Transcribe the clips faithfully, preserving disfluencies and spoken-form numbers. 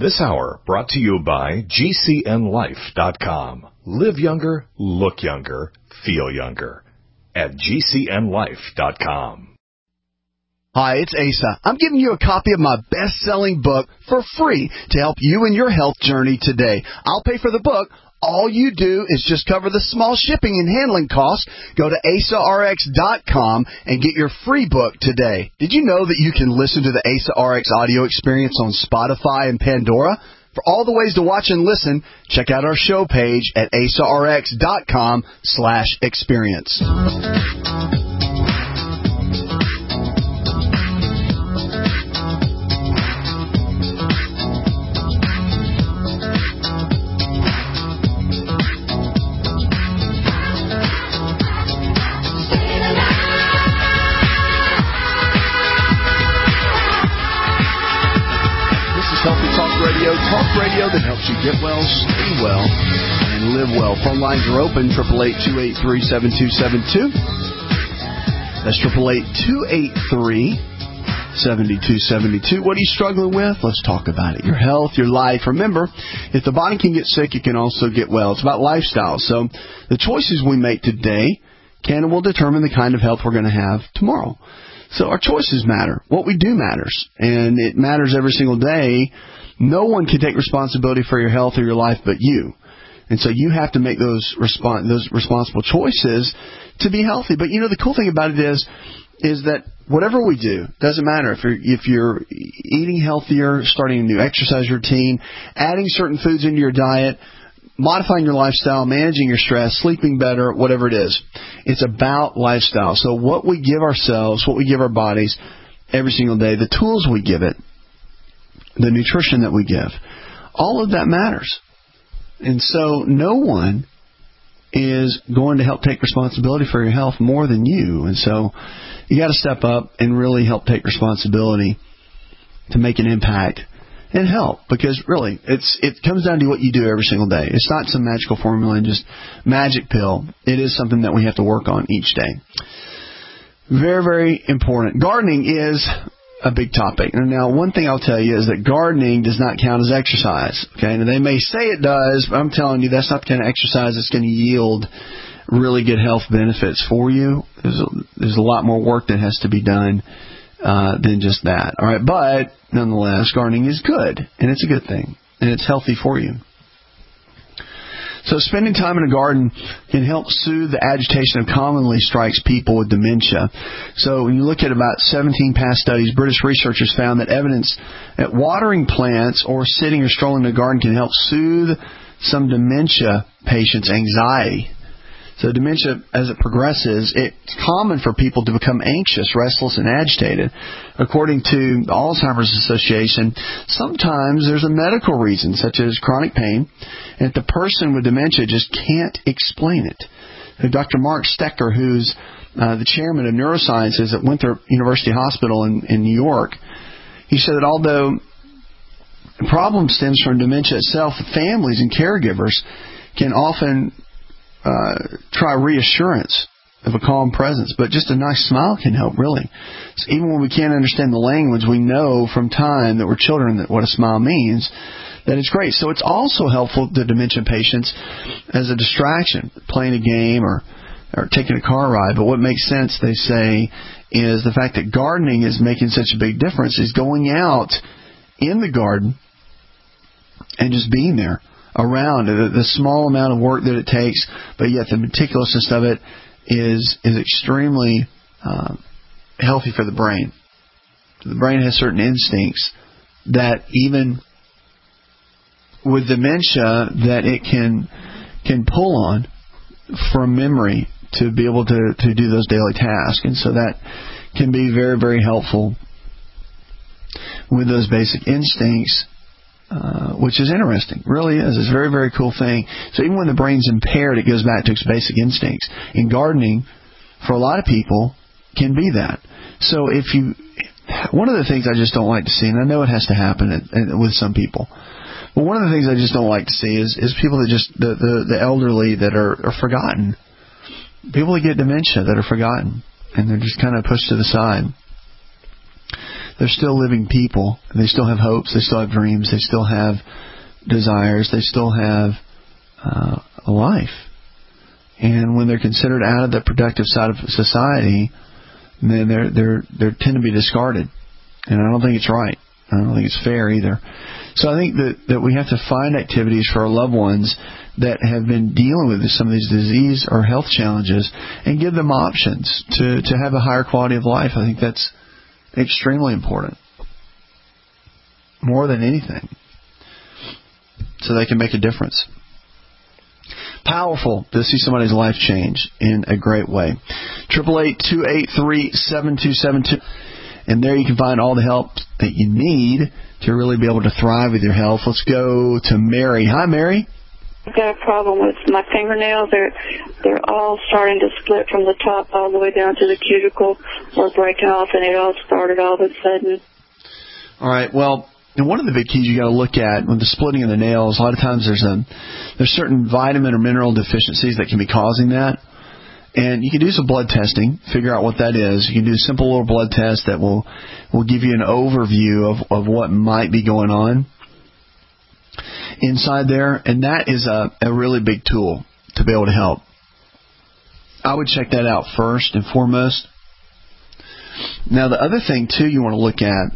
This hour brought to you by G C N life dot com. Live younger, look younger, feel younger at G C N life dot com. Hi, it's Asa. I'm giving you a copy of my best-selling book for free to help you in your health journey today. I'll pay for the book. All you do is just cover the small shipping and handling costs. Go to asa r x dot com and get your free book today. Did you know that you can listen to the Asa R X audio experience on Spotify and Pandora? For all the ways to watch and listen, check out our show page at asa r x dot com slash experience. Talk radio that helps you get well, stay well, and live well. Phone lines are open, eight eight eight, two eight three, seven two seven two. That's eight eight eight, two eight three, seven two seven two. What are you struggling with? Let's talk about it. Your health, your life. Remember, if the body can get sick, it can also get well. It's about lifestyle. So the choices we make today can and will determine the kind of health we're going to have tomorrow. So our choices matter. What we do matters. And it matters every single day. No one can take responsibility for your health or your life but you. And so you have to make those respons- those responsible choices to be healthy. But, you know, the cool thing about it is is that whatever we do, doesn't matter if you're, if you're eating healthier, starting a new exercise routine, adding certain foods into your diet, modifying your lifestyle, managing your stress, sleeping better, whatever it is. It's about lifestyle. So what we give ourselves, what we give our bodies every single day, the tools we give it, the nutrition that we give, all of that matters. And so no one is going to help take responsibility for your health more than you. And so you got to step up and really help take responsibility to make an impact and help. Because really, it's it comes down to what you do every single day. It's not some magical formula and just magic pill. It is something that we have to work on each day. Very, very important. Gardening is a big topic. And now, one thing I'll tell you is that gardening does not count as exercise. Okay, and they may say it does, but I'm telling you that's not the kind of exercise that's going to yield really good health benefits for you. There's a, there's a lot more work that has to be done uh, than just that. All right, but nonetheless, gardening is good, and it's a good thing, and it's healthy for you. So spending time in a garden can help soothe the agitation that commonly strikes people with dementia. So when you look at about seventeen past studies, British researchers found that evidence that watering plants or sitting or strolling in a garden can help soothe some dementia patients' anxiety. So dementia, as it progresses, it's common for people to become anxious, restless, and agitated. According to the Alzheimer's Association, sometimes there's a medical reason, such as chronic pain, and the person with dementia just can't explain it. Doctor Mark Stecker, who's uh, the chairman of neurosciences at Winthrop University Hospital in, in New York, he said that although the problem stems from dementia itself, families and caregivers can often Uh, try reassurance of a calm presence, but just a nice smile can help, really. So even when we can't understand the language, we know from time that we're children that what a smile means, that it's great. So it's also helpful to dementia patients as a distraction, playing a game or, or taking a car ride. But what makes sense, they say, is the fact that gardening is making such a big difference, is going out in the garden and just being there. Around the, the small amount of work that it takes, but yet the meticulousness of it is is extremely uh, healthy for the brain. The brain has certain instincts that even with dementia that it can can pull on from memory to be able to, to do those daily tasks, and so that can be very, very helpful with those basic instincts. Uh, which is interesting. Really is. It's a very, very cool thing. So even when the brain's impaired, it goes back to its basic instincts. And gardening, for a lot of people, can be that. So if you... One of the things I just don't like to see, and I know it has to happen at, at, with some people, but one of the things I just don't like to see is, is people that just... The, the, the elderly that are, are forgotten. People that get dementia that are forgotten. And they're just kind of pushed to the side. they're still living people. They still have hopes. They still have dreams. They still have desires. They still have uh, a life. And when they're considered out of the productive side of society, then they're they're they tend to be discarded. And I don't think it's right. I don't think it's fair either. So I think that, that we have to find activities for our loved ones that have been dealing with some of these disease or health challenges and give them options to, to have a higher quality of life. I think that's extremely important. More than anything. So they can make a difference. Powerful to see somebody's life change in a great way. eight eight eight, two eight three, seven two seven two. And there you can find all the help that you need to really be able to thrive with your health. Let's go to Mary. Hi, Mary. I've got a problem with my fingernails. They're they're all starting to split from the top all the way down to the cuticle or breaking off, and it all started all of a sudden. All right. Well, and one of the big keys you got to look at with the splitting of the nails, a lot of times there's a there's certain vitamin or mineral deficiencies that can be causing that. And you can do some blood testing, figure out what that is. You can do a simple little blood test that will will give you an overview of, of what might be going on inside there. And that is a, a really big tool to be able to help. I would check that out first and foremost. Now, the other thing, too, you want to look at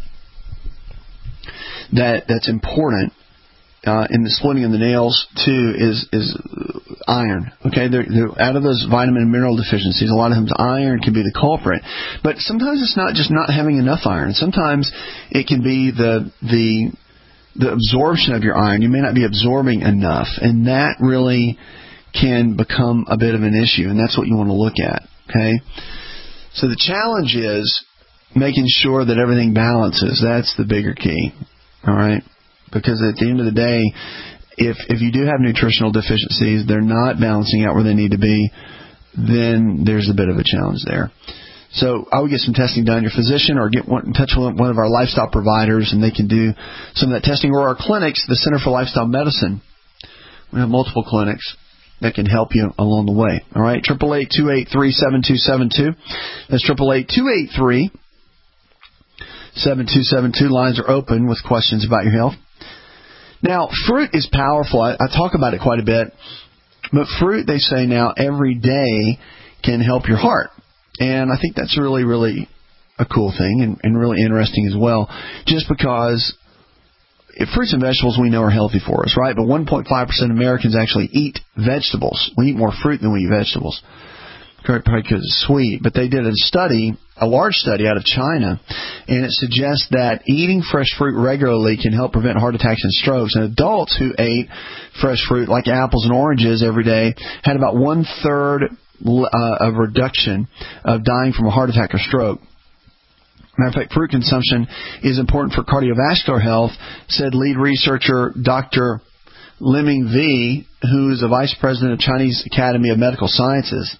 that that's important Uh, in the splitting of the nails, too, is is iron. Okay, they're, they're out of those vitamin and mineral deficiencies. A lot of times iron can be the culprit. But sometimes it's not just not having enough iron. Sometimes it can be the the the absorption of your iron. You may not be absorbing enough, and that really can become a bit of an issue, and that's what you want to look at. Okay, so the challenge is making sure that everything balances. That's the bigger key. All right. Because at the end of the day, if if you do have nutritional deficiencies, they're not balancing out where they need to be, then there's a bit of a challenge there. So I would get some testing done. Your physician or get one, in touch with one of our lifestyle providers, and they can do some of that testing. Or our clinics, the Center for Lifestyle Medicine. We have multiple clinics that can help you along the way. All right, eight eight eight, two eight three, seven two seven two. That's eight eight eight, two eight three, seven two seven two. Lines are open with questions about your health. Now, fruit is powerful. I, I talk about it quite a bit. But fruit, they say now, every day can help your heart. And I think that's really, really a cool thing and, and really interesting as well. Just because if fruits and vegetables we know are healthy for us, right? But one point five percent of Americans actually eat vegetables. We eat more fruit than we eat vegetables. Probably because it's sweet. But they did a study, a large study out of China, and it suggests that eating fresh fruit regularly can help prevent heart attacks and strokes. And adults who ate fresh fruit like apples and oranges every day had about one-third uh, of reduction of dying from a heart attack or stroke. Matter of fact, fruit consumption is important for cardiovascular health, said lead researcher Doctor Liming V, who is the vice president of Chinese Academy of Medical Sciences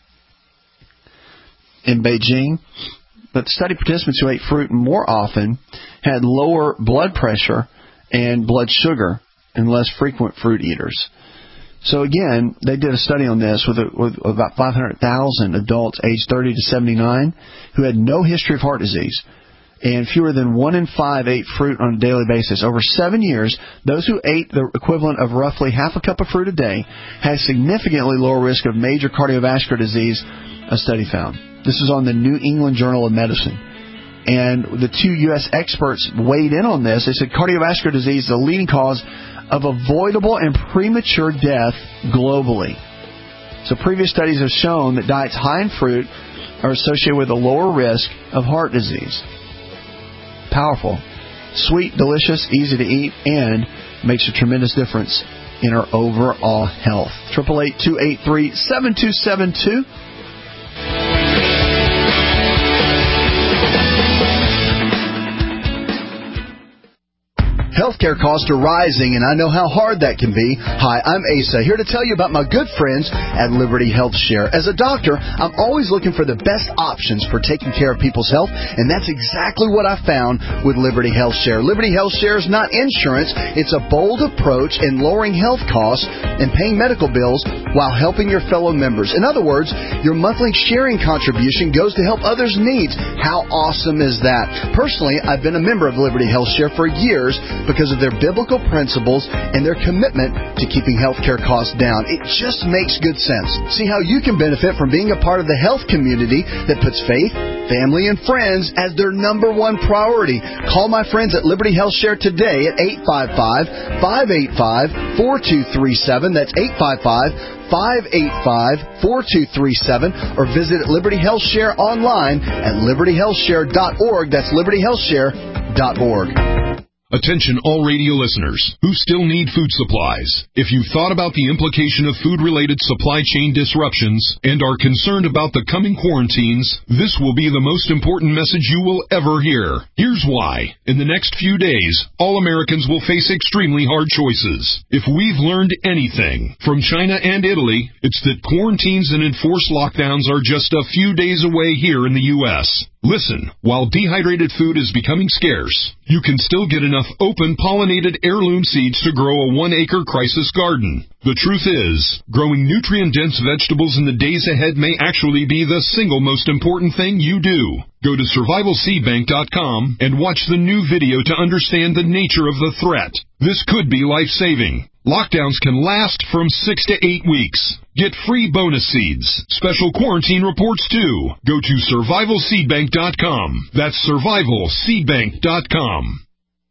in Beijing. But the study participants who ate fruit more often had lower blood pressure and blood sugar and less frequent fruit eaters. So again, they did a study on this with, a, with about five hundred thousand adults aged thirty to seventy-nine who had no history of heart disease. And fewer than one in five ate fruit on a daily basis. Over seven years, those who ate the equivalent of roughly half a cup of fruit a day had significantly lower risk of major cardiovascular disease, a study found. This is on the New England Journal of Medicine. And the two U S experts weighed in on this. They said cardiovascular disease is the leading cause of avoidable and premature death globally. So previous studies have shown that diets high in fruit are associated with a lower risk of heart disease. Powerful. Sweet, delicious, easy to eat, and makes a tremendous difference in our overall health. eight eight eight, two eight three, seven two seven two. healthcare costs are rising, and I know how hard that can be. Hi, I'm Asa, here to tell you about my good friends at Liberty Health Share. As a doctor, I'm always looking for the best options for taking care of people's health, and that's exactly what I found with Liberty Health Share. Liberty Health Share is not insurance. It's a bold approach in lowering health costs and paying medical bills while helping your fellow members. In other words, your monthly sharing contribution goes to help others' needs. How awesome is that? Personally, I've been a member of Liberty Health Share for years because of their biblical principles and their commitment to keeping healthcare costs down. It just makes good sense. See how you can benefit from being a part of the health community that puts faith, family, and friends as their number one priority. Call my friends at Liberty Health Share today at eight five five, five eight five, four two three seven. That's eight five five, five eight five, four two three seven, or visit Liberty Health Share online at liberty health share dot org. That's liberty health share dot org. Attention all radio listeners who still need food supplies. If you've thought about the implication of food-related supply chain disruptions and are concerned about the coming quarantines, this will be the most important message you will ever hear. Here's why. In the next few days, all Americans will face extremely hard choices. If we've learned anything from China and Italy, it's that quarantines and enforced lockdowns are just a few days away here in the U S Listen, while dehydrated food is becoming scarce, you can still get enough open pollinated heirloom seeds to grow a one-acre crisis garden. The truth is, growing nutrient-dense vegetables in the days ahead may actually be the single most important thing you do. Go to survival seed bank dot com and watch the new video to understand the nature of the threat. This could be life-saving. Lockdowns can last from six to eight weeks. Get free bonus seeds, special quarantine reports too. Go to survival seed bank dot com. That's survival seed bank dot com.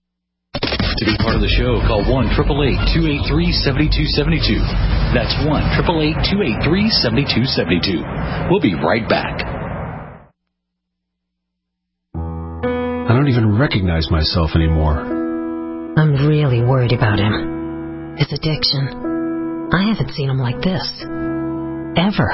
To be part of the show, call one eight eight eight, two eight three, seven two seven two. That's one eight eight eight, two eight three, seven two seven two. We'll be right back. I don't even recognize myself anymore. I'm really worried about him. His addiction. I haven't seen him like this. Ever.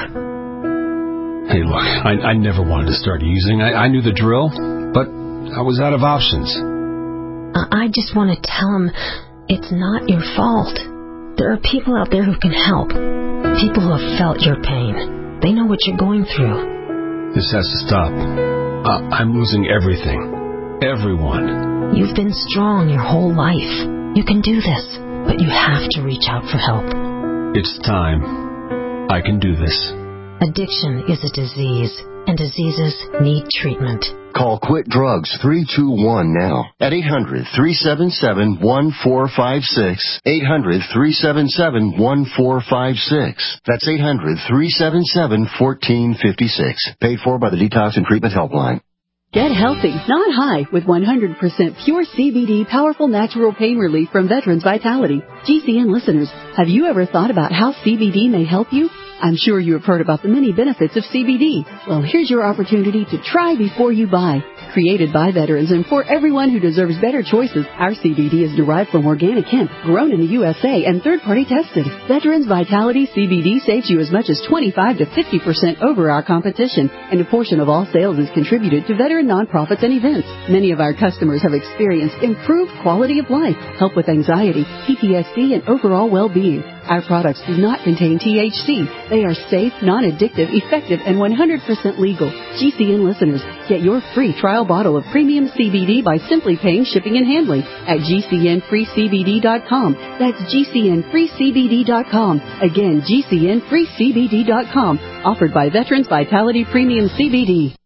Hey, look, I, I never wanted to start using. I, I knew the drill, but I was out of options. I, I just want to tell him it's not your fault. There are people out there who can help. People who have felt your pain. They know what you're going through. This has to stop. Uh, I'm losing everything. Everyone. You've been strong your whole life. You can do this, but you have to reach out for help. It's time. I can do this. Addiction is a disease, and diseases need treatment. Call Quit Drugs three two one now at eight hundred, three seven seven, one four five six. eight hundred, three seven seven, one four five six. That's eight hundred, three seven seven, one four five six. Paid for by the Detox and Treatment Helpline. Get healthy, not high, with one hundred percent pure C B D powerful natural pain relief from Veterans Vitality. G C N listeners, have you ever thought about how C B D may help you? I'm sure you have heard about the many benefits of C B D. Well, here's your opportunity to try before you buy. Created by veterans and for everyone who deserves better choices, our C B D is derived from organic hemp, grown in the U S A and third-party tested. Veterans Vitality C B D saves you as much as twenty-five to fifty percent over our competition, and a portion of all sales is contributed to veteran nonprofits and events. Many of our customers have experienced improved quality of life, help with anxiety, P T S D, and overall well-being. Our products do not contain T H C. They are safe, non-addictive, effective, and one hundred percent legal. G C N listeners, get your free trial bottle of premium C B D by simply paying shipping and handling at G C N free C B D dot com. That's G C N free C B D dot com. Again, G C N free C B D dot com. Offered by Veterans Vitality Premium C B D.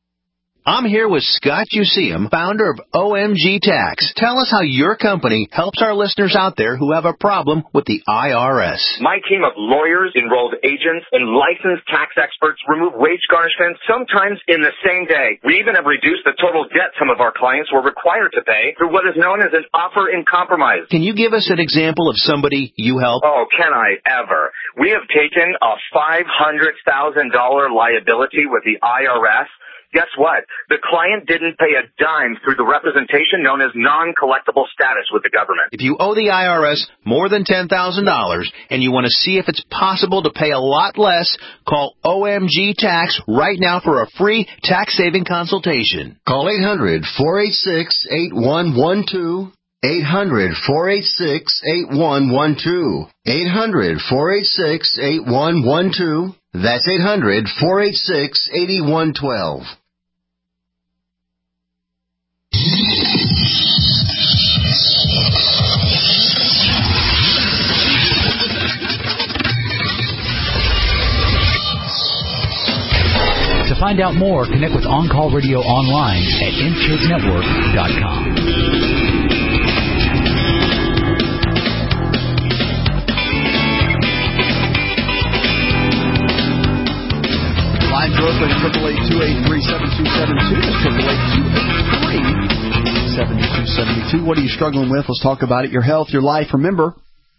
I'm here with Scott Useum, founder of O M G Tax. Tell us how your company helps our listeners out there who have a problem with the I R S. My team of lawyers, enrolled agents, and licensed tax experts remove wage garnishments sometimes in the same day. We even have reduced the total debt some of our clients were required to pay through what is known as an offer in compromise. Can you give us an example of somebody you help? Oh, can I ever? We have taken a five hundred thousand dollars liability with the I R S. Guess what? The client didn't pay a dime through the representation known as non-collectible status with the government. If you owe the I R S more than ten thousand dollars and you want to see if it's possible to pay a lot less, call O M G Tax right now for a free tax-saving consultation. Call eight hundred, four eight six, eight one one two. eight hundred, four eight six, eight one one two. eight hundred, four eight six, eight one one two. That's eight hundred, four eight six, eight one one two. To find out more, connect with On Call Radio online at intake network dot com. Lines are open, triple eight two eight three seven two seven two. That's triple eight two eight three seven two seven two. What are you struggling with? Let's talk about it. Your health, your life. Remember,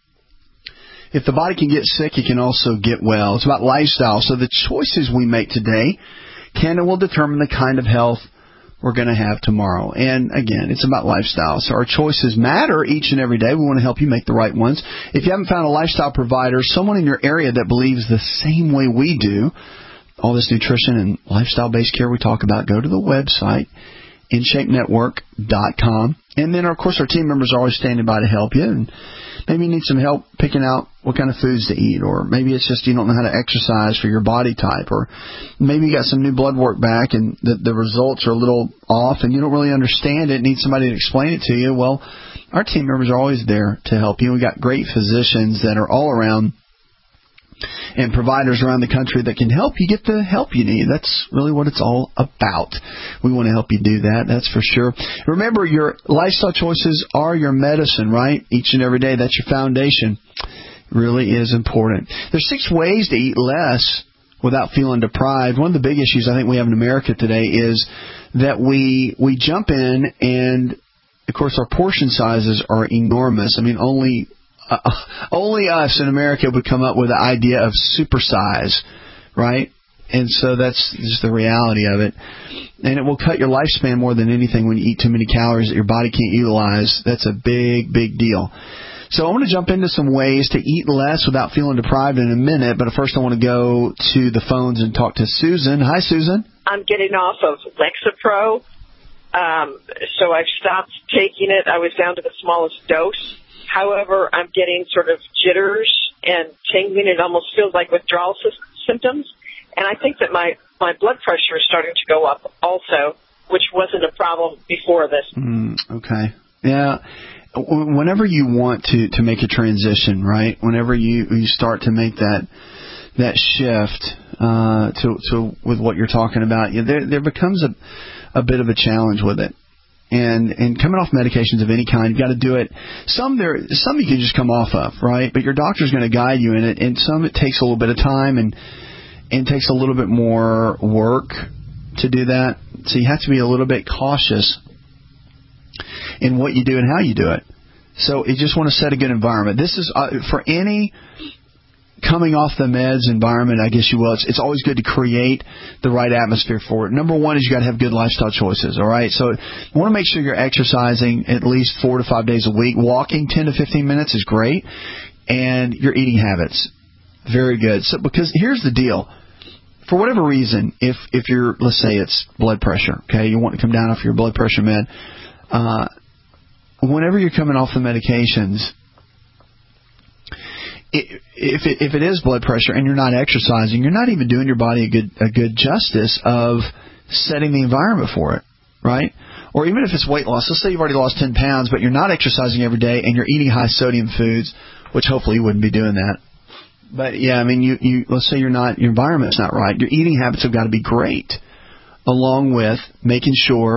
if the body can get sick, it can also get well. It's about lifestyle. So the choices we make today can and will determine the kind of health we're going to have tomorrow. And again, it's about lifestyle. So our choices matter each and every day. We want to help you make the right ones. If you haven't found a lifestyle provider, someone in your area that believes the same way we do, all this nutrition and lifestyle-based care we talk about, go to the website, in shape network dot com. And then, of course, our team members are always standing by to help you. And maybe you need some help picking out what kind of foods to eat, or maybe it's just you don't know how to exercise for your body type, or maybe you got some new blood work back and the, the results are a little off and you don't really understand it, need somebody to explain it to you. Well, our team members are always there to help you. We've got great physicians that are all around and providers around the country that can help you get the help you need. That's really what it's all about. We want to help you do that, that's for sure. Remember, your lifestyle choices are your medicine, right? Each and every day, that's your foundation. It really is important. There's six ways to eat less without feeling deprived. One of the big issues I think we have in America today is that we we jump in and, of course, our portion sizes are enormous. I mean, only... Uh, only us in America would come up with the idea of supersize, right? And so that's just the reality of it. And it will cut your lifespan more than anything when you eat too many calories that your body can't utilize. That's a big, big deal. So I want to jump into some ways to eat less without feeling deprived in a minute. But first I want to go to the phones and talk to Susan. Hi, Susan. I'm getting off of Lexapro. Um, so I've stopped taking it. I was down to the smallest dose. However, I'm getting sort of jitters and tingling. It almost feels like withdrawal sy- symptoms. And I think that my, my blood pressure is starting to go up also, which wasn't a problem before this. Mm, okay. Yeah. Whenever you want to, to make a transition, right, whenever you, you start to make that that shift uh, to, to with what you're talking about, yeah, there, there becomes a, a bit of a challenge with it. And and coming off medications of any kind, you've got to do it. Some there, some you can just come off of, right? But your doctor's going to guide you in it. And some it takes a little bit of time and and takes a little bit more work to do that. So you have to be a little bit cautious in what you do and how you do it. So you just want to set a good environment. This is uh, for any coming off the meds environment, I guess you will. It's, it's always good to create the right atmosphere for it. Number one is you got to have good lifestyle choices, all right? So you want to make sure you're exercising at least four to five days a week. Walking ten to fifteen minutes is great. And your eating habits, very good. So because here's the deal. For whatever reason, if, if you're, let's say it's blood pressure, okay, you want to come down off your blood pressure med, uh, whenever you're coming off the medications, If it, if it is blood pressure and you're not exercising, you're not even doing your body a good a good justice of setting the environment for it, right? Or even if it's weight loss, let's say you've already lost ten pounds, but you're not exercising every day and you're eating high sodium foods, which hopefully you wouldn't be doing that. But yeah, I mean, you, you let's say you're not, your environment's not right. Your eating habits have got to be great, along with making sure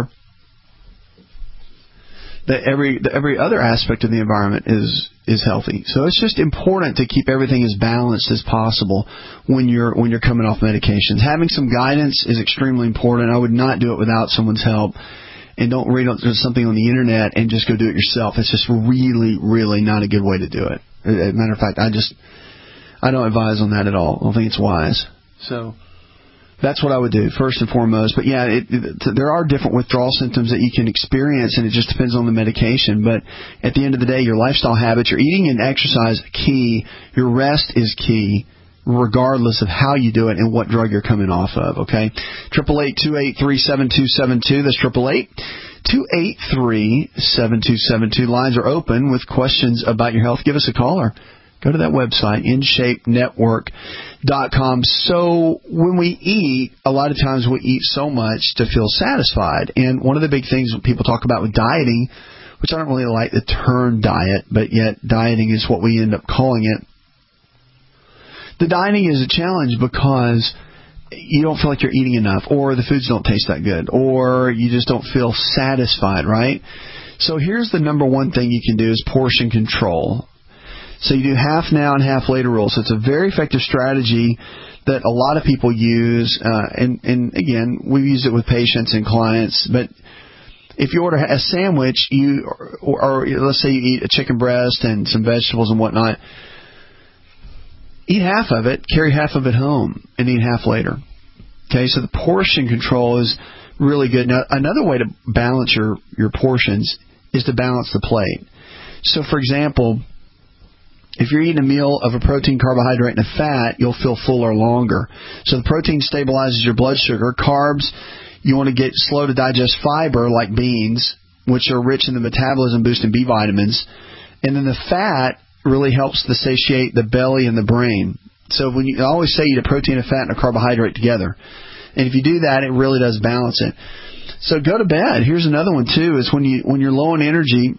that every that every other aspect of the environment is is healthy. So it's just important to keep everything as balanced as possible when you're when you're coming off medications. Having some guidance is extremely important. I would not do it without someone's help. And don't read something on the internet and just go do it yourself. It's just really, really not a good way to do it. As a matter of fact, I just I don't advise on that at all. I don't think it's wise. So that's what I would do, first and foremost. But, yeah, it, it, there are different withdrawal symptoms that you can experience, and it just depends on the medication. But at the end of the day, your lifestyle habits, your eating and exercise, key. Your rest is key, regardless of how you do it and what drug you're coming off of, okay? eight eight eight, two eight three, seven two seven two. That's eight eight eight, two eight three, seven two seven two. Lines are open with questions about your health. Give us a call or go to that website, in shape network dot com. So when we eat, a lot of times we eat so much to feel satisfied. And one of the big things people talk about with dieting, which I don't really like the term diet, but yet dieting is what we end up calling it. The dieting is a challenge because you don't feel like you're eating enough, or the foods don't taste that good, or you just don't feel satisfied, right? So here's the number one thing you can do is portion control. So you do half now and half later rule. So it's a very effective strategy that a lot of people use. Uh, and, and again, we've used it with patients and clients. But if you order a sandwich, you or, or let's say you eat a chicken breast and some vegetables and whatnot, eat half of it, carry half of it home, and eat half later. Okay, so the portion control is really good. Now, another way to balance your, your portions is to balance the plate. So, for example, if you're eating a meal of a protein, carbohydrate, and a fat, you'll feel fuller longer. So the protein stabilizes your blood sugar. Carbs, you want to get slow to digest fiber like beans, which are rich in the metabolism boosting B vitamins. And then the fat really helps to satiate the belly and the brain. So when you I always say eat a protein, a fat, and a carbohydrate together. And if you do that, it really does balance it. So go to bed. Here's another one, too, is when, you, when you're low on energy,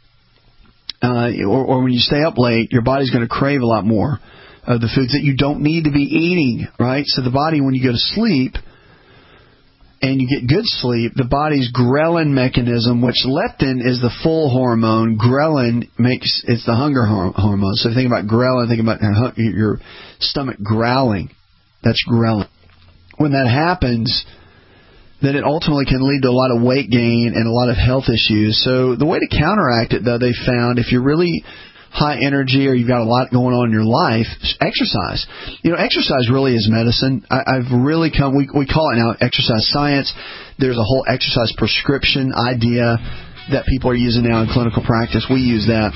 Uh, or, or when you stay up late, your body's going to crave a lot more of the foods that you don't need to be eating, right? So the body, when you go to sleep and you get good sleep, the body's ghrelin mechanism, which leptin is the full hormone, ghrelin makes it's the hunger hormone. So think about ghrelin, think about your stomach growling. That's ghrelin. When that happens, then it ultimately can lead to a lot of weight gain and a lot of health issues. So the way to counteract it, though, they found, if you're really high energy or you've got a lot going on in your life, exercise. You know, exercise really is medicine. I, I've really come, we, we call it now exercise science. There's a whole exercise prescription idea that people are using now in clinical practice. We use that.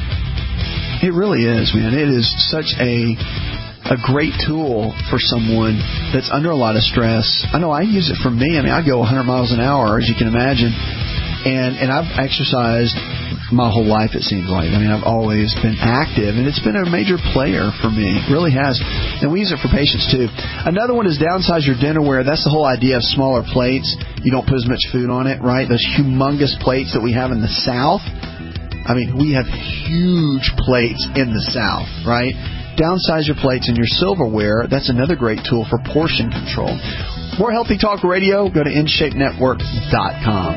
It really is, man. It is such a... a great tool for someone that's under a lot of stress. I know I use it for me. I mean, I go one hundred miles an hour, as you can imagine. And and I've exercised my whole life, it seems like. I mean, I've always been active, and it's been a major player for me. It really has. And we use it for patients, too. Another one is downsize your dinnerware. That's the whole idea of smaller plates. You don't put as much food on it, right? Those humongous plates that we have in the South. I mean, we have huge plates in the South, right? Downsize your plates and your silverware. That's another great tool for portion control. More Healthy Talk Radio. Go to in shape network dot com.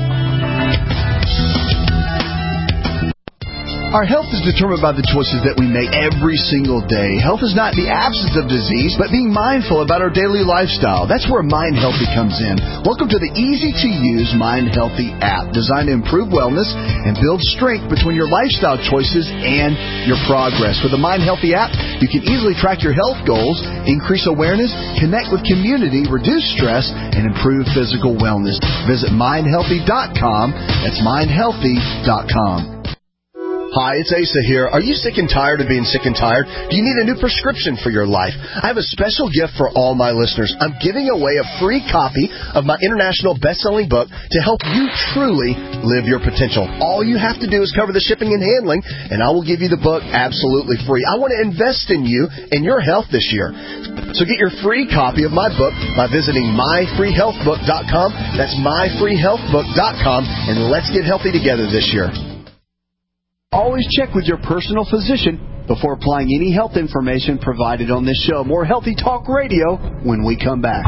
Our health is determined by the choices that we make every single day. Health is not the absence of disease, but being mindful about our daily lifestyle. That's where Mind Healthy comes in. Welcome to the easy-to-use Mind Healthy app, designed to improve wellness and build strength between your lifestyle choices and your progress. With the Mind Healthy app, you can easily track your health goals, increase awareness, connect with community, reduce stress, and improve physical wellness. Visit mind healthy dot com. That's mind healthy dot com. Hi, it's Asa here. Are you sick and tired of being sick and tired? Do you need a new prescription for your life? I have a special gift for all my listeners. I'm giving away a free copy of my international best-selling book to help you truly live your potential. All you have to do is cover the shipping and handling, and I will give you the book absolutely free. I want to invest in you and your health this year. So get your free copy of my book by visiting my free health book dot com. That's my free health book dot com, and let's get healthy together this year. Always check with your personal physician before applying any health information provided on this show. More Healthy Talk Radio when we come back.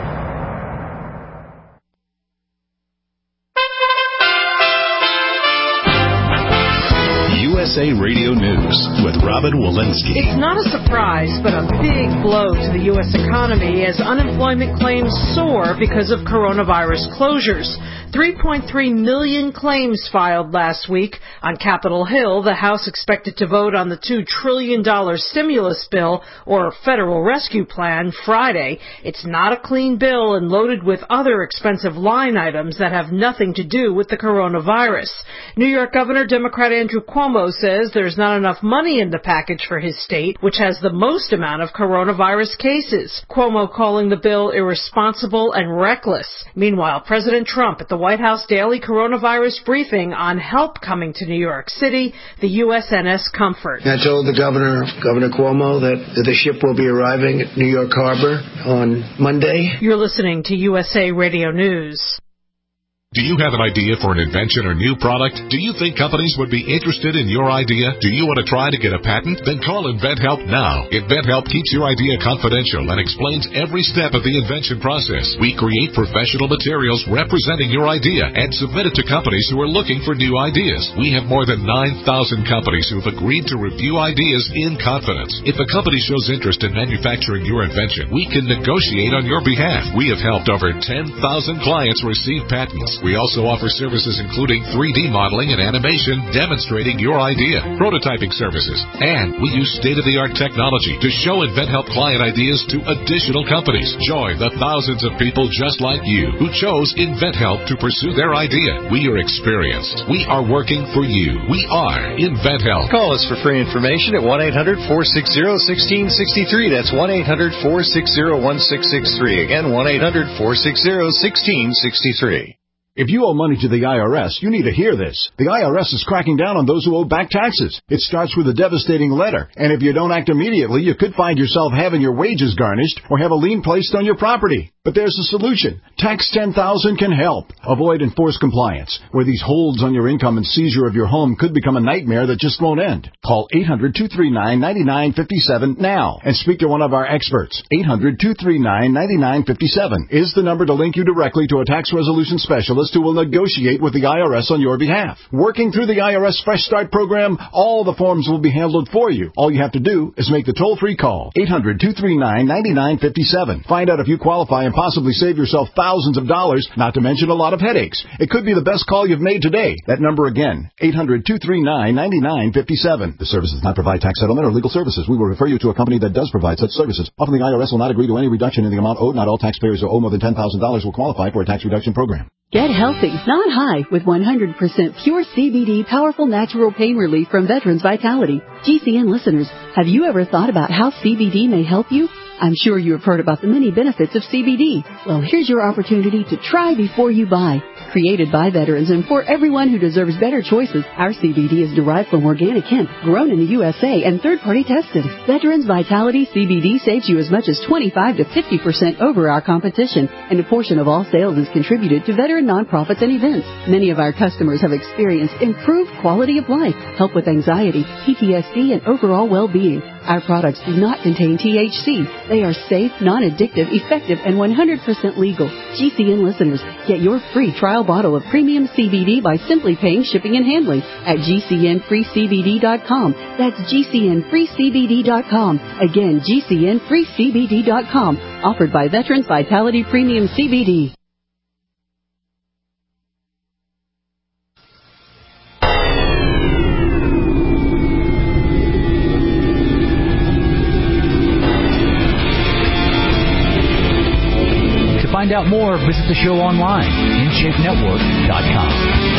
U S A Radio News with Robin Walensky. It's not a surprise, but a big blow to the U S economy as unemployment claims soar because of coronavirus closures. three point three million claims filed last week. On Capitol Hill, the House expected to vote on the two trillion dollars stimulus bill, or federal rescue plan, Friday. It's not a clean bill and loaded with other expensive line items that have nothing to do with the coronavirus. New York Governor Democrat Andrew Cuomo says says there's not enough money in the package for his state, which has the most amount of coronavirus cases. Cuomo calling the bill irresponsible and reckless. Meanwhile, President Trump at the White House daily coronavirus briefing on help coming to New York City, the U S N S Comfort. I told the governor, Governor Cuomo, that the ship will be arriving at New York Harbor on Monday. You're listening to U S A Radio News. Do you have an idea for an invention or new product? Do you think companies would be interested in your idea? Do you want to try to get a patent? Then call InventHelp now. InventHelp keeps your idea confidential and explains every step of the invention process. We create professional materials representing your idea and submit it to companies who are looking for new ideas. We have more than nine thousand companies who have agreed to review ideas in confidence. If a company shows interest in manufacturing your invention, we can negotiate on your behalf. We have helped over ten thousand clients receive patents. We also offer services including three D modeling and animation demonstrating your idea, prototyping services, and we use state-of-the-art technology to show InventHelp client ideas to additional companies. Join the thousands of people just like you who chose InventHelp to pursue their idea. We are experienced. We are working for you. We are InventHelp. Call us for free information at one eight hundred four six zero one six six three. That's one eight hundred four six zero one six six three. Again, one eight hundred four six zero one six six three. If you owe money to the I R S, you need to hear this. The I R S is cracking down on those who owe back taxes. It starts with a devastating letter, and if you don't act immediately, you could find yourself having your wages garnished or have a lien placed on your property. But there's a solution. Tax ten thousand can help. Avoid enforced compliance, where these holds on your income and seizure of your home could become a nightmare that just won't end. Call eight hundred two three nine nine nine five seven now and speak to one of our experts. eight hundred two three nine nine nine five seven is the number to link you directly to a tax resolution specialist who will negotiate with the I R S on your behalf. Working through the I R S Fresh Start program, all the forms will be handled for you. All you have to do is make the toll-free call. eight hundred two three nine nine nine five seven. Find out if you qualify and possibly save yourself thousands of dollars, not to mention a lot of headaches. It could be the best call you've made today. That number again, eight hundred two three nine nine nine five seven. The service does not provide tax settlement or legal services. We will refer you to a company that does provide such services. Often the I R S will not agree to any reduction in the amount owed. Not all taxpayers who owe more than ten thousand dollars will qualify for a tax reduction program. Get healthy, not high, with one hundred percent pure C B D powerful natural pain relief from Veterans Vitality. G C N listeners, have you ever thought about how C B D may help you? I'm sure you have heard about the many benefits of C B D. Well, here's your opportunity to try before you buy. Created by veterans and for everyone who deserves better choices, our C B D is derived from organic hemp, grown in the U S A and third-party tested. Veterans Vitality C B D saves you as much as twenty-five to fifty percent over our competition, and a portion of all sales is contributed to veteran nonprofits and events. Many of our customers have experienced improved quality of life, help with anxiety, P T S D, and overall well-being. Our products do not contain T H C. They are safe, non-addictive, effective, and one hundred percent legal. G C N listeners, get your free trial bottle of premium C B D by simply paying shipping and handling at G C N free C B D dot com. That's G C N free C B D dot com. Again, G C N free C B D dot com. Offered by Veterans Vitality Premium C B D. To find out more, visit the show online, in shape network dot com.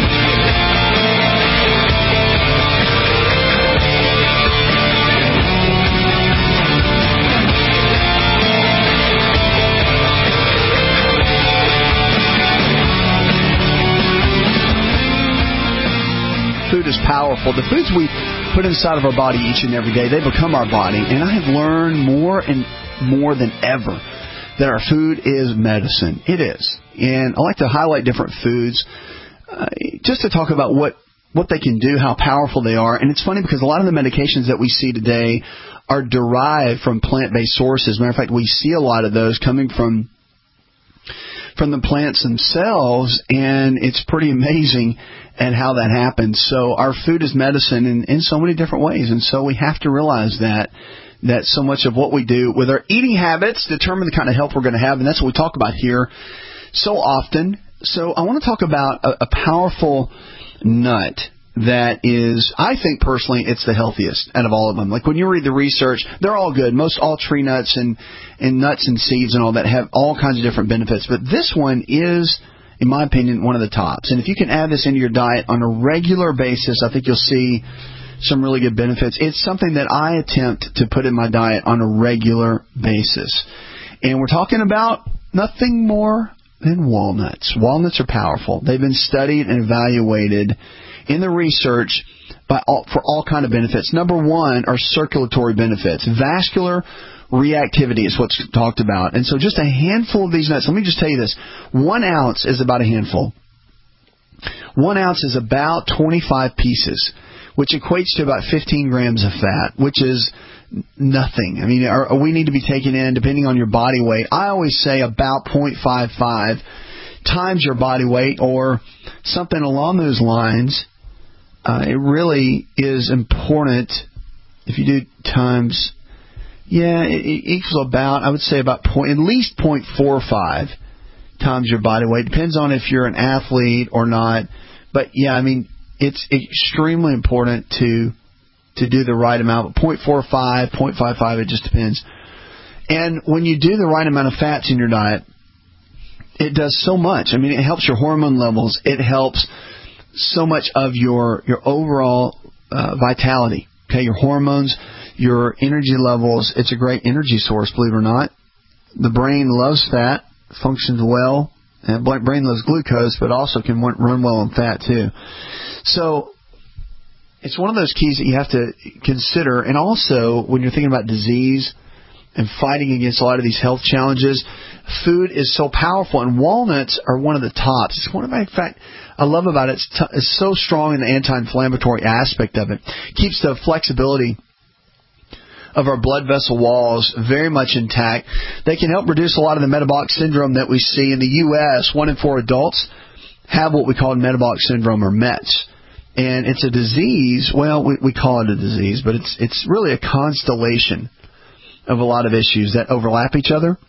Food is powerful. The foods we put inside of our body each and every day, they become our body. And I have learned more and more than ever that our food is medicine. It is. And I like to highlight different foods uh, just to talk about what, what they can do, how powerful they are. And it's funny because a lot of the medications that we see today are derived from plant-based sources. Matter of fact, we see a lot of those coming from from the plants themselves, and it's pretty amazing at how that happens. So our food is medicine in, in so many different ways, and so we have to realize that that so much of what we do with our eating habits determine the kind of health we're going to have, and that's what we talk about here so often. So I want to talk about a, a powerful nut that is, I think personally, it's the healthiest out of all of them. Like when you read the research, they're all good. Most all tree nuts and, and nuts and seeds and all that have all kinds of different benefits. But this one is, in my opinion, one of the tops. And if you can add this into your diet on a regular basis, I think you'll see some really good benefits. It's something that I attempt to put in my diet on a regular basis. And we're talking about nothing more than walnuts. Walnuts are powerful. They've been studied and evaluated in the research by all, for all kind of benefits. Number one are circulatory benefits. Vascular reactivity is what's talked about. And so just a handful of these nuts. Let me just tell you this. One ounce is about a handful. One ounce is about twenty-five pieces, which equates to about fifteen grams of fat, which is nothing. I mean, are, we need to be taking in, depending on your body weight, I always say about zero point five five times your body weight or something along those lines. Uh, it really is important if you do times, yeah, it, it equals about, I would say about point, at least zero point four five times your body weight. Depends on if you're an athlete or not. But, yeah, I mean, it's extremely important to to do the right amount. zero point four five, zero point five five, it just depends. And when you do the right amount of fats in your diet, it does so much. I mean, it helps your hormone levels. It helps so much of your, your overall uh, vitality, okay, your hormones, your energy levels. It's a great energy source, believe it or not. The brain loves fat, functions well, and the brain loves glucose, but also can run well on fat too. So it's one of those keys that you have to consider. And also, when you're thinking about disease and fighting against a lot of these health challenges, food is so powerful, and walnuts are one of the tops. It's one of my, in fact, I love about it. It's, t- it's so strong in the anti-inflammatory aspect of it. Keeps the flexibility of our blood vessel walls very much intact. They can help reduce a lot of the metabolic syndrome that we see in the U S One in four adults have what we call metabolic syndrome, or M E T S. And it's a disease, well, we, we call it a disease, but it's it's really a constellation of a lot of issues that overlap each other.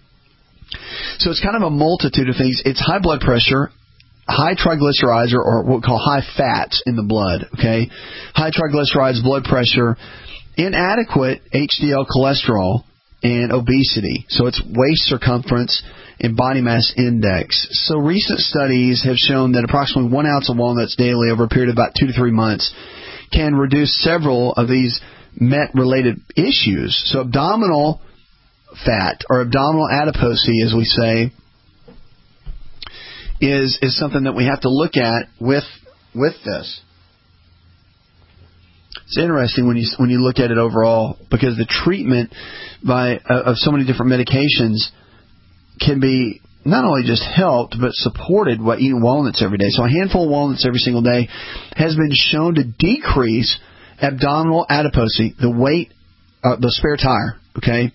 So it's kind of a multitude of things. It's high blood pressure, high triglycerides, or, or what we call high fats in the blood, okay? High triglycerides, blood pressure, inadequate H D L cholesterol, and obesity. So it's waist circumference and body mass index. So recent studies have shown that approximately one ounce of walnuts daily over a period of about two to three months can reduce several of these M E T-related issues. So abdominal fat, or abdominal adiposity, as we say, is is something that we have to look at with with this. It's interesting when you when you look at it overall, because the treatment by uh, of so many different medications can be not only just helped, but supported by eating walnuts every day. So a handful of walnuts every single day has been shown to decrease abdominal adiposity, the weight, uh, the spare tire, okay,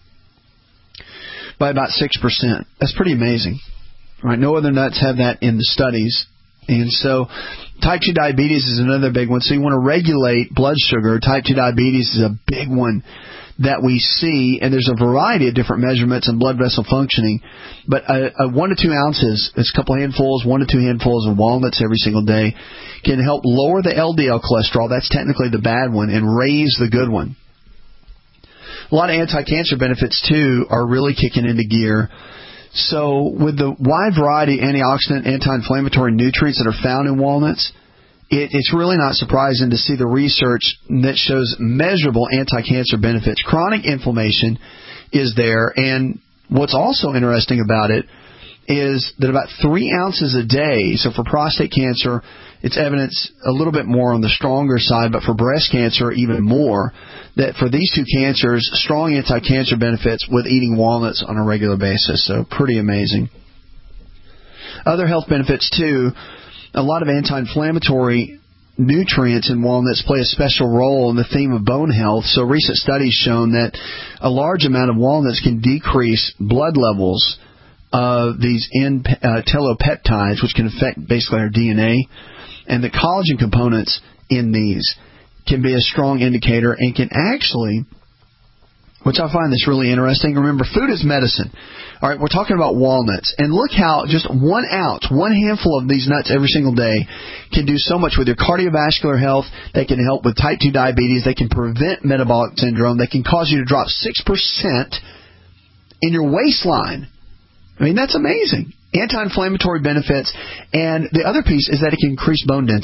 by about six percent. That's pretty amazing. Right? No other nuts have that in the studies. And so type two diabetes is another big one. So you want to regulate blood sugar. Type two diabetes is a big one that we see, and there's a variety of different measurements in blood vessel functioning. But a, a one to two ounces, it's a couple handfuls, one to two handfuls of walnuts every single day, can help lower the L D L cholesterol. That's technically the bad one, and raise the good one. A lot of anti-cancer benefits, too, are really kicking into gear. So with the wide variety of antioxidant, anti-inflammatory nutrients that are found in walnuts, It, it's really not surprising to see the research that shows measurable anti-cancer benefits. Chronic inflammation is there, and what's also interesting about it is that about three ounces a day, so for prostate cancer, it's evidence a little bit more on the stronger side, but for breast cancer, even more, that for these two cancers, strong anti-cancer benefits with eating walnuts on a regular basis. So pretty amazing. Other health benefits, too. A lot of anti-inflammatory nutrients in walnuts play a special role in the theme of bone health. So recent studies shown that a large amount of walnuts can decrease blood levels of these N uh, telopeptides, which can affect basically our D N A. And the collagen components in these can be a strong indicator and can actually, which I find this really interesting. Remember, food is medicine. All right, we're talking about walnuts. And look how just one ounce, one handful of these nuts every single day can do so much with your cardiovascular health. They can help with type two diabetes. They can prevent metabolic syndrome. They can cause you to drop six percent in your waistline. I mean, that's amazing. Anti-inflammatory benefits. And the other piece is that it can increase bone density.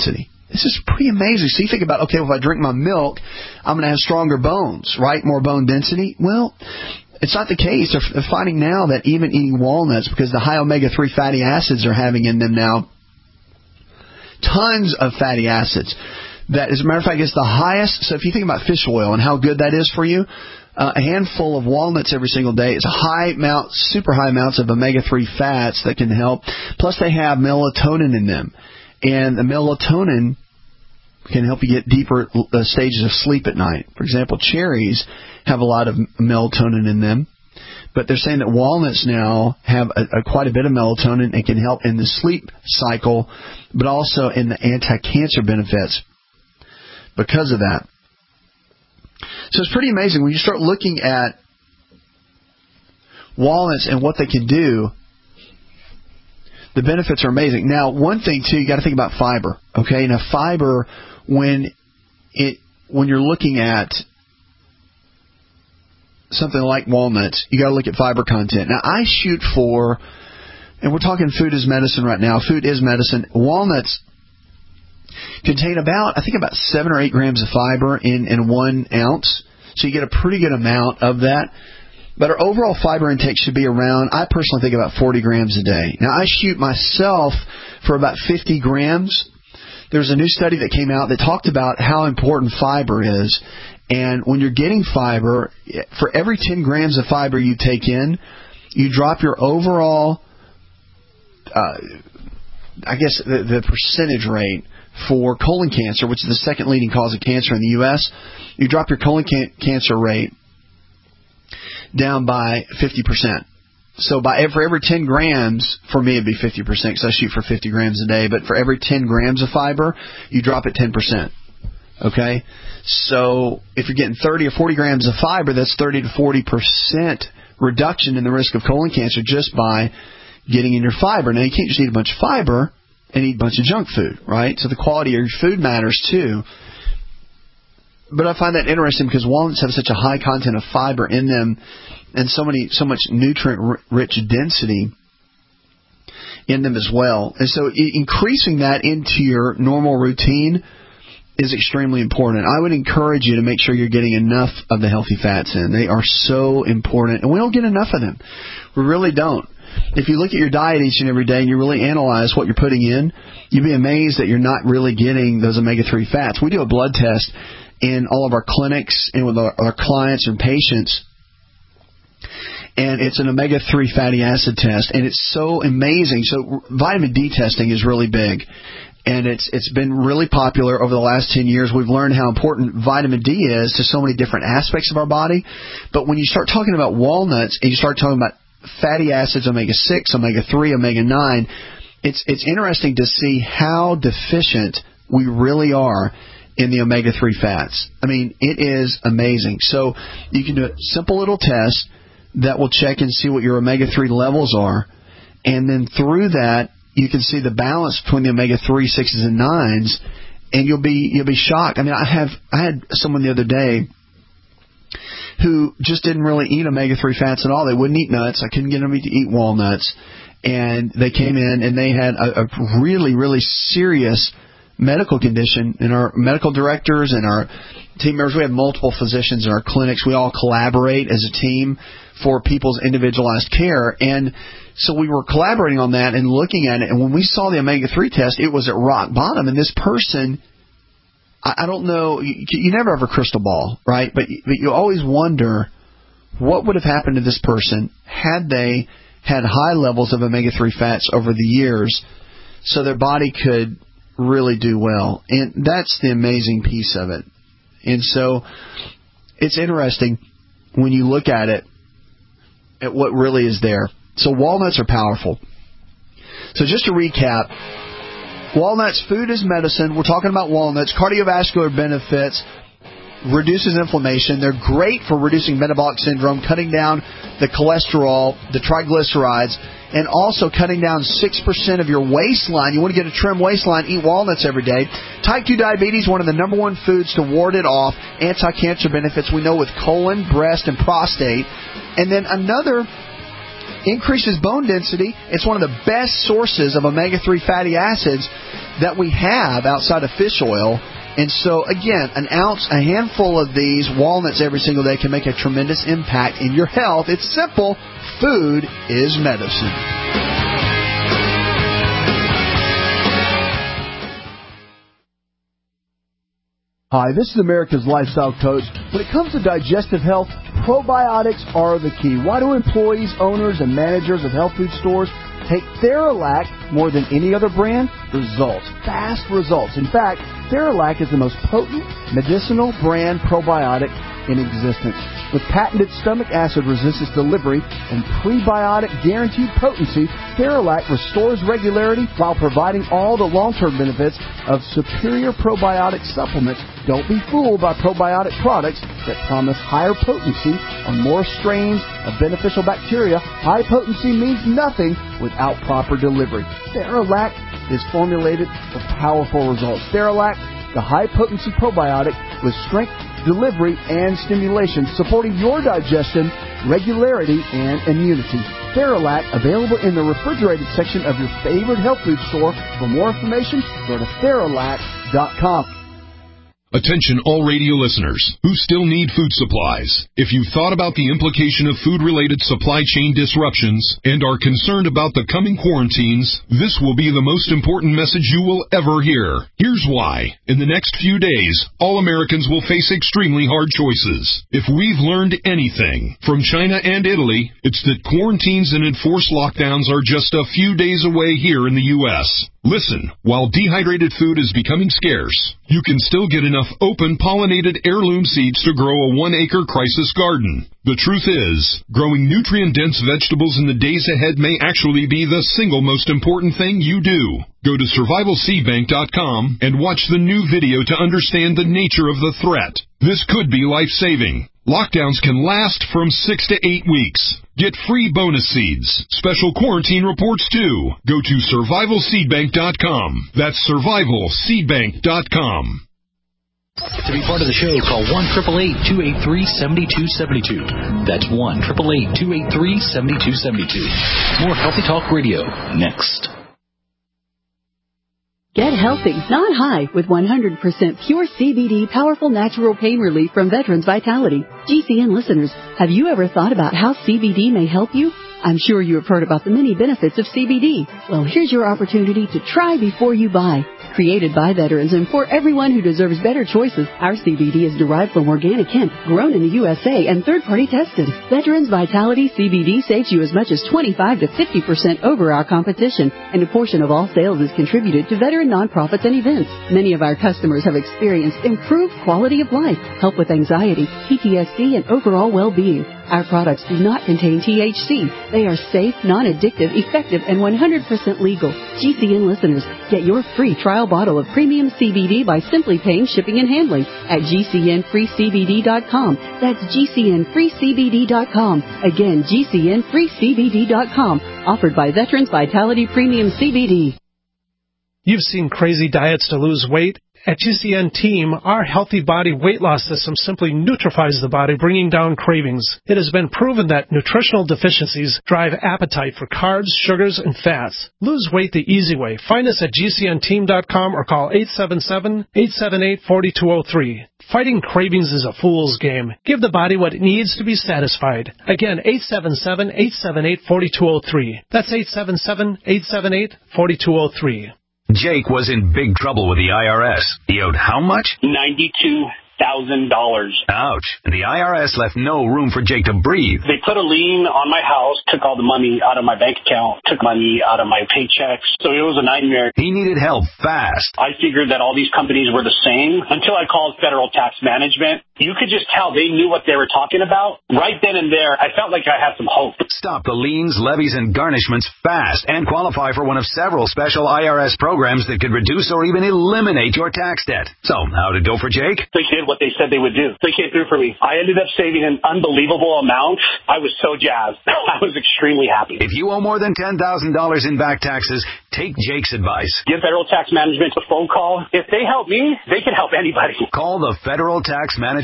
This is pretty amazing. So you think about, okay, well, if I drink my milk, I'm going to have stronger bones, right? More bone density. Well, it's not the case. They're finding now that even eating walnuts, because the high omega three fatty acids are having in them now tons of fatty acids. That, as a matter of fact, is the highest. So if you think about fish oil and how good that is for you, uh, a handful of walnuts every single day is a high amount, super high amounts of omega three fats that can help. Plus, they have melatonin in them. And the melatonin can help you get deeper uh, stages of sleep at night. For example, cherries have a lot of melatonin in them. But they're saying that walnuts now have a, a, quite a bit of melatonin and can help in the sleep cycle, but also in the anti-cancer benefits because of that. So it's pretty amazing when you start looking at walnuts and what they can do. The benefits are amazing. Now, one thing too, you got to think about fiber. Okay, now fiber, when it when you're looking at something like walnuts, you got to look at fiber content. Now, I shoot for, and we're talking food is medicine right now. Food is medicine. Walnuts contain about, I think, about seven or eight grams of fiber in in one ounce. So you get a pretty good amount of that. But our overall fiber intake should be around, I personally think, about forty grams a day. Now, I shoot myself for about fifty grams. There's a new study that came out that talked about how important fiber is. And when you're getting fiber, for every ten grams of fiber you take in, you drop your overall, uh, I guess, the, the percentage rate for colon cancer, which is the second leading cause of cancer in the U S You drop your colon can- cancer rate down by fifty percent. So by for every ten grams, for me it'd be fifty percent because I shoot for fifty grams a day, but for every ten grams of fiber, you drop it ten percent. Okay? So if you're getting thirty or forty grams of fiber, that's thirty to forty percent reduction in the risk of colon cancer just by getting in your fiber. Now, you can't just eat a bunch of fiber and eat a bunch of junk food, right? So the quality of your food matters too. But I find that interesting because walnuts have such a high content of fiber in them and so many, so much nutrient-rich density in them as well. And so increasing that into your normal routine is extremely important. I would encourage you to make sure you're getting enough of the healthy fats in. They are so important, and we don't get enough of them. We really don't. If you look at your diet each and every day and you really analyze what you're putting in, you'd be amazed that you're not really getting those omega three fats. We do a blood test in all of our clinics and with our, our clients and patients, and it's an omega three fatty acid test, and it's so amazing. So vitamin D testing is really big, and it's it's been really popular over the last ten years. We've learned how important vitamin D is to so many different aspects of our body. But when you start talking about walnuts and you start talking about fatty acids, omega six, omega three, omega nine, it's it's interesting to see how deficient we really are in the omega three fats. I mean, it is amazing. So you can do a simple little test that will check and see what your omega three levels are, and then through that you can see the balance between the omega three, sixes, and nines, and you'll be you'll be shocked. I mean, I have I had someone the other day who just didn't really eat omega three fats at all. They wouldn't eat nuts. I couldn't get them to eat walnuts, and they came in and they had a, a really really serious medical condition. And our medical directors and our team members, we have multiple physicians in our clinics. We all collaborate as a team for people's individualized care, and so we were collaborating on that and looking at it. And when we saw the omega three test, it was at rock bottom. And this person, I, I don't know, you, you never have a crystal ball, right? But, but you always wonder what would have happened to this person had they had high levels of omega three fats over the years so their body could really do well. And that's the amazing piece of it. And so it's interesting when you look at it, at what really is there. So walnuts are powerful. So just to recap, walnuts, food is medicine. We're talking about walnuts, cardiovascular benefits, reduces inflammation. They're great for reducing metabolic syndrome, cutting down the cholesterol, the triglycerides, and also cutting down six percent of your waistline. You want to get a trim waistline, eat walnuts every day. Type two diabetes, one of the number one foods to ward it off. Anti-cancer benefits we know with colon, breast, and prostate. And then another increases bone density. It's one of the best sources of omega three fatty acids that we have outside of fish oil. And so, again, an ounce, a handful of these walnuts every single day can make a tremendous impact in your health. It's simple. Food is medicine. Hi, this is America's Lifestyle Coach. When it comes to digestive health, probiotics are the key. Why do employees, owners, and managers of health food stores take Theralac more than any other brand? Results. Fast results. In fact, Theralac is the most potent medicinal brand probiotic in existence. With patented stomach acid resistance delivery and prebiotic guaranteed potency, Theralac restores regularity while providing all the long-term benefits of superior probiotic supplements. Don't be fooled by probiotic products that promise higher potency on more strains of beneficial bacteria. High potency means nothing without proper delivery. Theralac is formulated for powerful results. Theralac, the high-potency probiotic with strength, delivery, and stimulation, supporting your digestion, regularity, and immunity. Theralac, available in the refrigerated section of your favorite health food store. For more information, go to Theralac dot com. Attention all radio listeners who still need food supplies. If you've thought about the implication of food-related supply chain disruptions and are concerned about the coming quarantines, this will be the most important message you will ever hear. Here's why. In the next few days, all Americans will face extremely hard choices. If we've learned anything from China and Italy, it's that quarantines and enforced lockdowns are just a few days away here in the U S Listen, while dehydrated food is becoming scarce, you can still get enough open pollinated heirloom seeds to grow a one-acre crisis garden. The truth is, growing nutrient-dense vegetables in the days ahead may actually be the single most important thing you do. Go to survival seed bank dot com and watch the new video to understand the nature of the threat. This could be life-saving. Lockdowns can last from six to eight weeks. Get free bonus seeds, special quarantine reports too. Go to survival seed bank dot com. That's survival seed bank dot com. To be part of the show, call one eight eight eight, two eight three, seven two seven two. That's one eight eight eight, two eight three, seven two seven two. More Healthy Talk Radio next. Get healthy, not high, with one hundred percent pure C B D powerful natural pain relief from Veterans Vitality. G C N listeners, have you ever thought about how C B D may help you? I'm sure you have heard about the many benefits of C B D. Well, here's your opportunity to try before you buy. Created by veterans and for everyone who deserves better choices, our C B D is derived from organic hemp, grown in the U S A, and third-party tested. Veterans Vitality C B D saves you as much as twenty-five to fifty percent over our competition, and a portion of all sales is contributed to veteran nonprofits and events. Many of our customers have experienced improved quality of life, help with anxiety, P T S D, and overall well-being. Our products do not contain T H C. They are safe, non-addictive, effective, and one hundred percent legal. G C N listeners, get your free trial bottle of premium C B D by simply paying shipping and handling at G C N free C B D dot com. That's G C N free C B D dot com. Again, G C N free C B D dot com. Offered by Veterans Vitality Premium C B D. You've seen crazy diets to lose weight. At G C N Team, our Healthy Body weight loss system simply neutralizes the body, bringing down cravings. It has been proven that nutritional deficiencies drive appetite for carbs, sugars, and fats. Lose weight the easy way. Find us at G C N team dot com or call eight seven seven, eight seven eight, four two zero three. Fighting cravings is a fool's game. Give the body what it needs to be satisfied. Again, eight seven seven, eight seven eight, four two zero three. That's eight seven seven, eight seven eight, four two zero three. Jake was in big trouble with the I R S. He owed how much? ninety-two thousand dollars. Ouch. And the I R S left no room for Jake to breathe. They put a lien on my house, took all the money out of my bank account, took money out of my paychecks. So it was a nightmare. He needed help fast. I figured that all these companies were the same until I called Federal Tax Management. You could just tell they knew what they were talking about. Right then and there, I felt like I had some hope. Stop the liens, levies, and garnishments fast and qualify for one of several special I R S programs that could reduce or even eliminate your tax debt. So, how'd it go for Jake? They did what they said they would do. They came through for me. I ended up saving an unbelievable amount. I was so jazzed. I was extremely happy. If you owe more than ten thousand dollars in back taxes, take Jake's advice. Give Federal Tax Management a phone call. If they help me, they can help anybody. Call the Federal Tax Management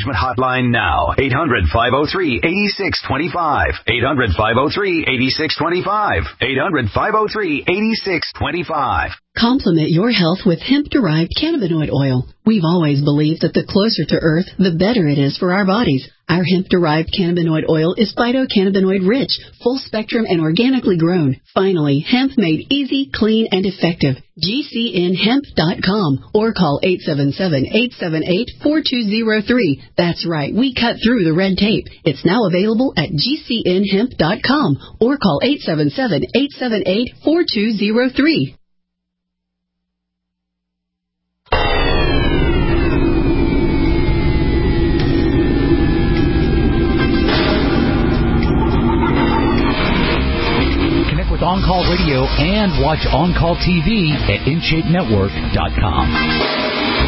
Management Hotline now. eight hundred, five oh three, eight six two five. eight hundred, five oh three, eight six two five. eight hundred, five oh three, eight six two five. Complement your health with hemp-derived cannabinoid oil. We've always believed that the closer to Earth, the better it is for our bodies. Our hemp-derived cannabinoid oil is phytocannabinoid-rich, full-spectrum, and organically grown. Finally, hemp made easy, clean, and effective. G C N hemp dot com or call eight seven seven, eight seven eight, four two zero three. That's right, we cut through the red tape. It's now available at G C N hemp dot com or call eight seven seven, eight seven eight, four two zero three. On Call Radio and watch On Call T V at in shape network dot com.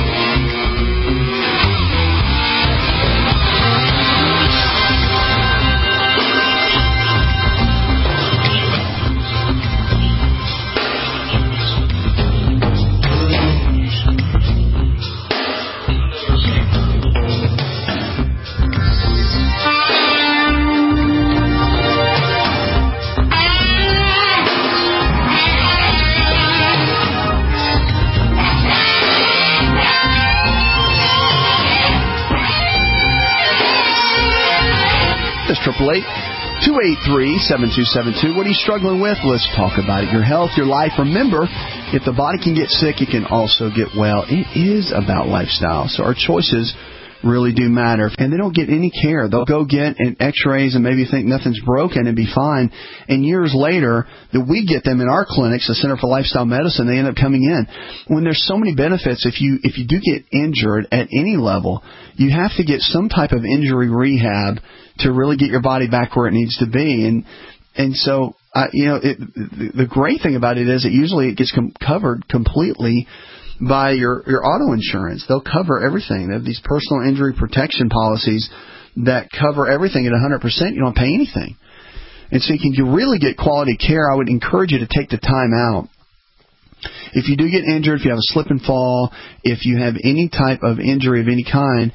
Triple eight, two eight three, seven two seven two. What are you struggling with? Let's talk about it. Your health, your life. Remember, if the body can get sick, it can also get well. It is about lifestyle. So our choices really do matter. And they don't get any care. They'll go get an x-rays and maybe think nothing's broken and be fine. And years later, that we get them in our clinics, the Center for Lifestyle Medicine, they end up coming in. When there's so many benefits, if you if you do get injured at any level, you have to get some type of injury rehab to really get your body back where it needs to be. And and so, uh, you know, it, the great thing about it is that usually it gets com- covered completely by your, your auto insurance. They'll cover everything. They have these personal injury protection policies that cover everything at one hundred percent. You don't pay anything. And so you can you really get quality care. I would encourage you to take the time out. If you do get injured, if you have a slip and fall, if you have any type of injury of any kind,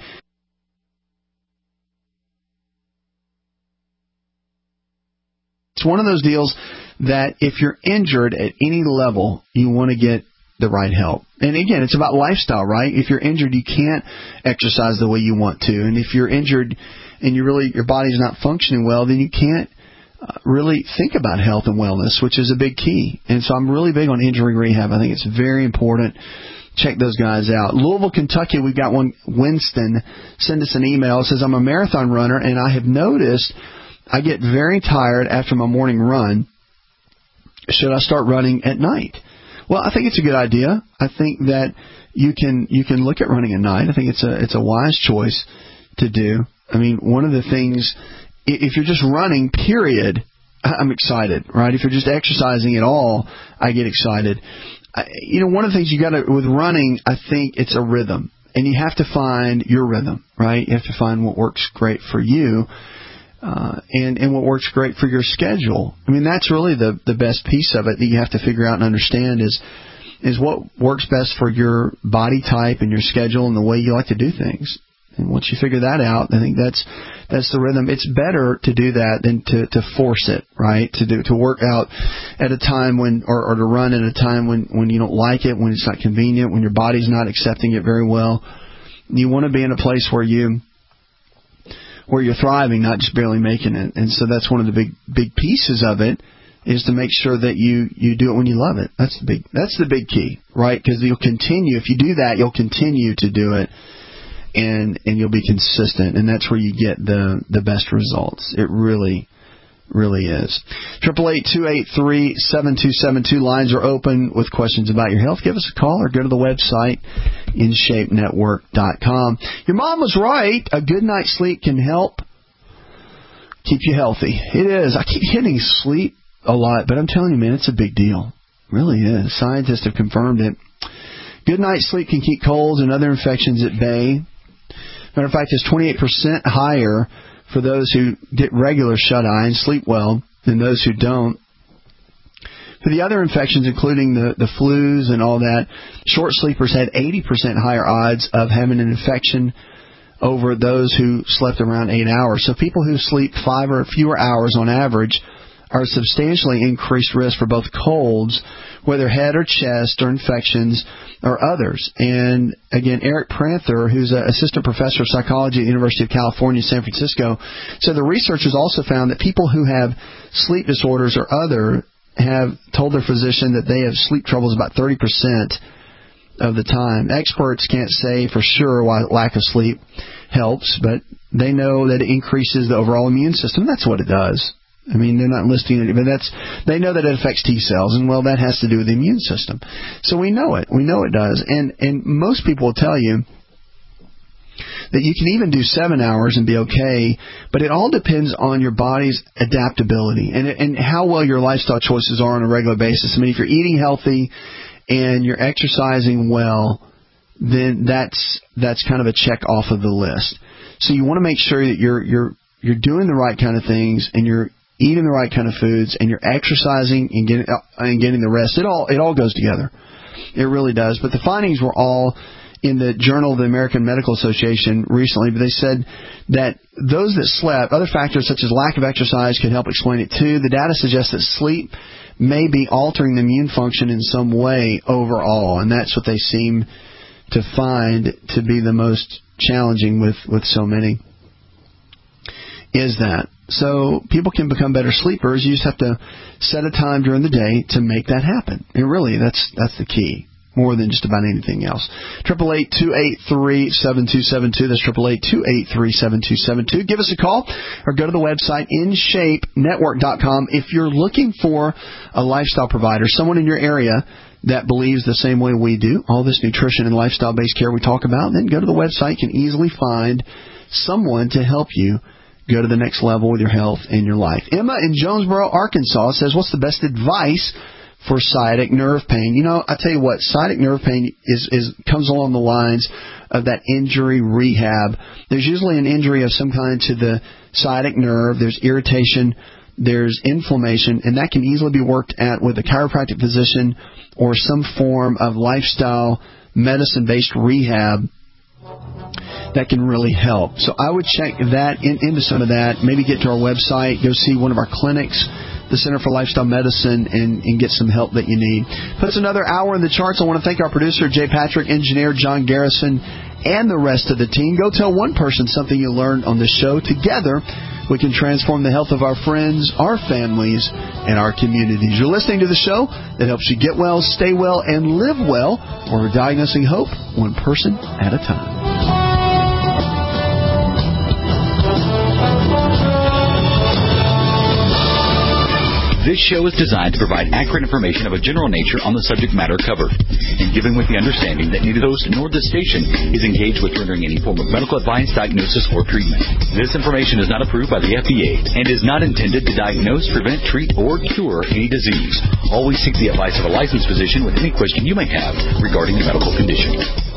it's one of those deals that if you're injured at any level, you want to get the right help. And again, it's about lifestyle, right? If you're injured, you can't exercise the way you want to. And if you're injured and you really your body's not functioning well, then you can't uh, really think about health and wellness, which is a big key. And so I'm really big on injury rehab. I think it's very important. Check those guys out. Louisville, Kentucky, we've got one. Winston send us an email. It says, I'm a marathon runner, and I have noticed I get very tired after my morning run. Should I start running at night? Well, I think it's a good idea. I think that you can you can look at running at night. I think it's a it's a wise choice to do. I mean, one of the things, if you're just running, period, I'm excited, right? If you're just exercising at all, I get excited. I, you know, one of the things you got to with running, I think it's a rhythm, and you have to find your rhythm, right? You have to find what works great for you. Uh, and, and what works great for your schedule. I mean, that's really the, the best piece of it that you have to figure out and understand is is what works best for your body type and your schedule and the way you like to do things. And once you figure that out, I think that's that's the rhythm. It's better to do that than to, to force it, right? To do to work out at a time when or, or to run at a time when, when you don't like it, when it's not convenient, when your body's not accepting it very well. You want to be in a place where you where you're thriving, not just barely making it. And so that's one of the big big pieces of it is to make sure that you, you do it when you love it. That's the big that's the big key, right? Because you'll continue. If you do that, you'll continue to do it, and and you'll be consistent. And that's where you get the, the best results. It really, really is. Triple eight two eight three seven two seven two. Lines are open with questions about your health. Give us a call or go to the website in shape network dot com. Your mom was right. A good night's sleep can help keep you healthy. It is. I keep hitting sleep a lot, but I'm telling you, man, it's a big deal. It really is. Scientists have confirmed it. Good night's sleep can keep colds and other infections at bay. Matter of fact, it's twenty-eight percent higher for those who get regular shut-eye and sleep well than those who don't. For the other infections, including the, the flus and all that, short sleepers had eighty percent higher odds of having an infection over those who slept around eight hours. So people who sleep five or fewer hours on average are substantially increased risk for both colds, whether head or chest or infections or others. And again, Eric Pranther, who's an assistant professor of psychology at the University of California, San Francisco, said the researchers also found that people who have sleep disorders or other have told their physician that they have sleep troubles about thirty percent of the time. Experts can't say for sure why lack of sleep helps, but they know that it increases the overall immune system. That's what it does. I mean, they're not listing it, but that's, they know that it affects T cells, and well, that has to do with the immune system. So we know it. We know it does. And, and most people will tell you that you can even do seven hours and be okay, but it all depends on your body's adaptability and, and how well your lifestyle choices are on a regular basis. I mean, if you're eating healthy and you're exercising well, then that's that's kind of a check off of the list. So you want to make sure that you're you're you're doing the right kind of things and you're eating the right kind of foods and you're exercising and getting and getting the rest. It all it all goes together. It really does. But the findings were all in the Journal of the American Medical Association recently, but they said that those that slept, other factors such as lack of exercise could help explain it too. The data suggests that sleep may be altering the immune function in some way overall, and that's what they seem to find to be the most challenging with, with so many, is that. So people can become better sleepers. You just have to set a time during the day to make that happen. And really, that's that's the key, more than just about anything else. Triple eight two eight three seven two seven two. That's triple eight two eight three seven two seven two. Give us a call or go to the website in shape network dot com. If you're looking for a lifestyle provider, someone in your area that believes the same way we do, all this nutrition and lifestyle-based care we talk about, then go to the website. You can easily find someone to help you go to the next level with your health and your life. Emma in Jonesboro, Arkansas says, what's the best advice for sciatic nerve pain? You know, I tell you what, sciatic nerve pain is, is comes along the lines of that injury rehab. There's usually an injury of some kind to the sciatic nerve. There's irritation. There's inflammation, and that can easily be worked at with a chiropractic physician or some form of lifestyle medicine-based rehab that can really help. So I would check that in, into some of that. Maybe get to our website, go see one of our clinics, the Center for Lifestyle Medicine, and, and get some help that you need. Puts another hour in the charts. I want to thank our producer, Jay Patrick, engineer John Garrison, and the rest of the team. Go tell one person something you learned on this show. Together, we can transform the health of our friends, our families, and our communities. You're listening to the show that helps you get well, stay well, and live well. We're diagnosing hope one person at a time. This show is designed to provide accurate information of a general nature on the subject matter covered, and given with the understanding that neither host nor this station is engaged with rendering any form of medical advice, diagnosis, or treatment. This information is not approved by the F D A and is not intended to diagnose, prevent, treat, or cure any disease. Always seek the advice of a licensed physician with any question you may have regarding a medical condition.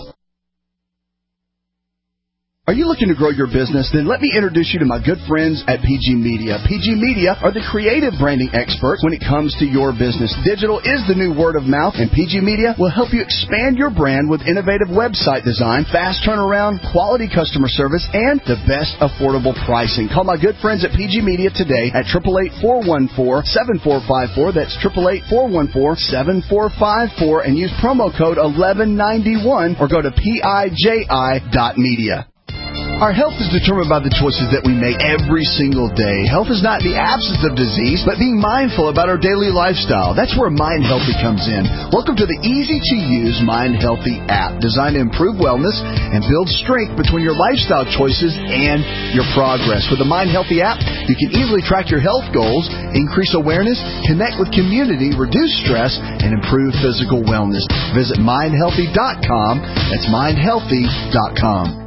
Are you looking to grow your business? Then let me introduce you to my good friends at P G Media. P G Media are the creative branding experts when it comes to your business. Digital is the new word of mouth, and P G Media will help you expand your brand with innovative website design, fast turnaround, quality customer service, and the best affordable pricing. Call my good friends at P G Media today at eight eight eight, four one four, seven four five four. That's eight eight eight, four one four, seven four five four, and use promo code eleven ninety-one or go to P I J I dot media. Our health is determined by the choices that we make every single day. Health is not the absence of disease, but being mindful about our daily lifestyle. That's where Mind Healthy comes in. Welcome to the easy-to-use Mind Healthy app, designed to improve wellness and build strength between your lifestyle choices and your progress. With the Mind Healthy app, you can easily track your health goals, increase awareness, connect with community, reduce stress, and improve physical wellness. Visit mind healthy dot com. That's mind healthy dot com.